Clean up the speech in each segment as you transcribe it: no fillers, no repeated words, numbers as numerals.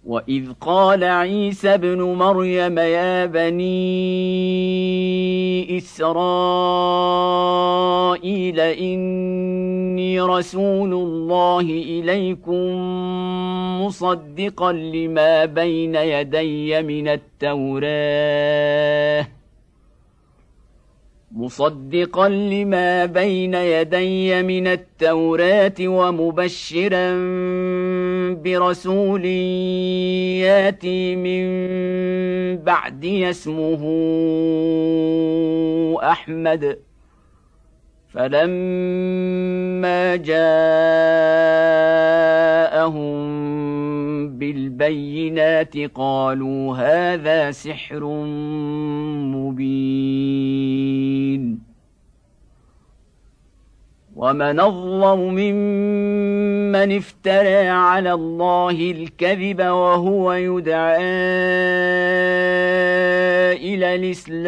وإذ قال عيسى ابن مريم يا بني إسرائيل إني رسول الله إليكم مصدقا لما بين يدي من التوراة ومبشرا برسول ياتي من بعدي اسمه أحمد فلما جاءهم بالبينات قالوا هذا سحر مبين ومن أظلم ممن افترى على الله الكذب وهو يدعى إلى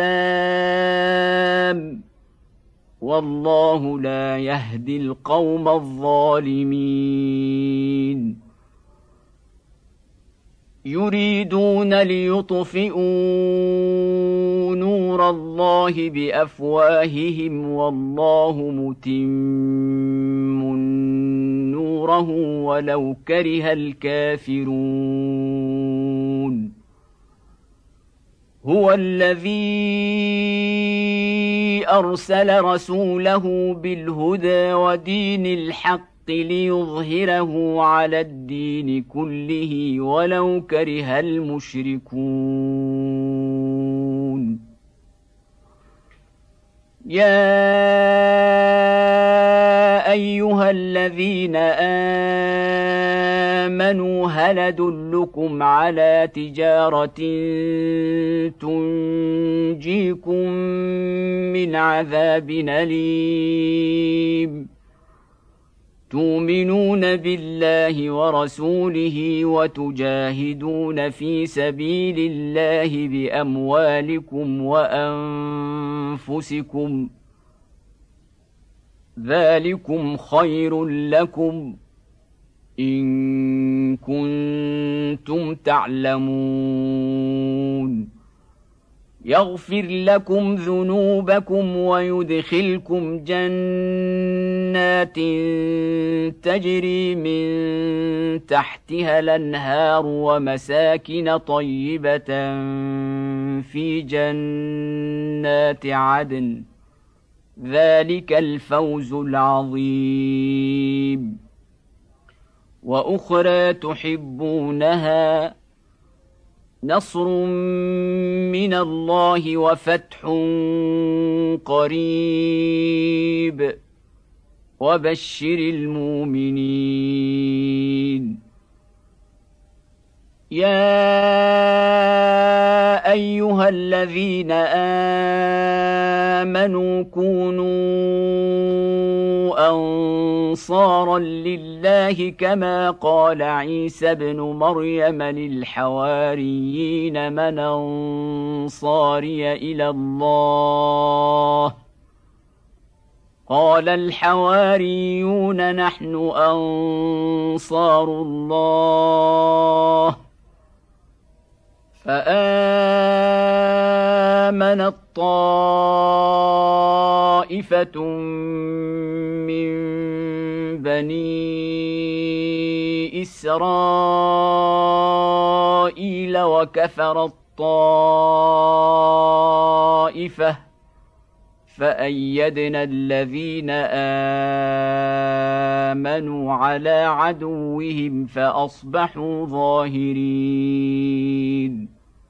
الإسلام والله لا يهدي القوم الظالمين يريدون ليطفئوا نور الله بأفواههم والله متم نوره ولو كره الكافرون هو الذي أرسل رسوله بالهدى ودين الحق ليظهره على الدين كله ولو كره المشركون يا أيها الذين آمنوا هل أدلكم على تجارة تنجيكم من عذاب أليم تؤمنون بالله ورسوله وتجاهدون في سبيل الله بأموالكم وأنفسكم ذلكم خير لكم إن كنتم تعلمون يغفر لكم ذنوبكم ويدخلكم جنات تجري من تحتها الأنهار ومساكن طيبة في جنات عدن ذلك الفوز العظيم وأخرى تحبونها نصر من الله وفتح قريب وبشر المؤمنين يا أيها الذين آمنوا كونوا أنصارا لله كما قال عيسى ابن مريم للحواريين من أنصاري إلى الله قال الحواريون نحن أنصار الله فآمنت طائفة من بني إسرائيل وكفرت طائفة فأيدنا الذين آمنوا على عدوهم فأصبحوا ظاهرين